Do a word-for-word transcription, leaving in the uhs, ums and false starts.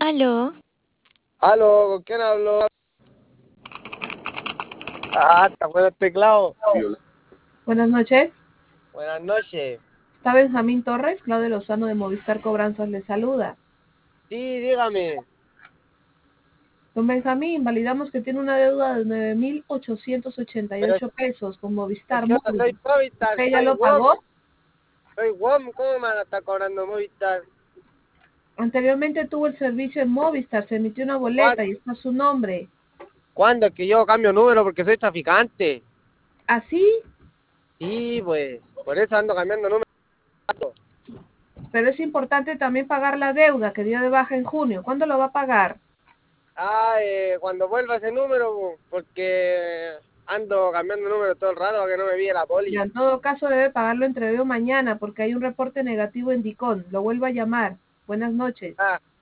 Aló, Aló, ¿con quién hablo? Ah, está bueno el teclado. Buenas noches. Buenas noches. Está Benjamín Torres, Claudio Lozano de Movistar Cobranzas le saluda. Sí, dígame. Don Benjamín, validamos que tiene una deuda de nueve mil ochocientos ochenta y Pero ocho pesos con es Movistar que yo no soy Móvil. Movistar, ¿Usted ya soy lo WOM. pagó? Soy WOM, ¿cómo me van a estar cobrando Movistar? Anteriormente tuvo el servicio en Movistar, se emitió una boleta ¿Cuándo? y está su nombre. ¿Cuándo? Es que yo cambio número porque soy traficante. ¿Así? Sí, pues, por eso ando cambiando número. Pero es importante también pagar la deuda que dio de baja en junio. ¿Cuándo lo va a pagar? Ah, eh, cuando vuelva ese número, porque ando cambiando número todo el rato para que no me pille la Ya, poli. en todo caso debe pagarlo entre hoy o mañana porque hay un reporte negativo en Dicon. Lo vuelvo a llamar. Buenas noches. Ah,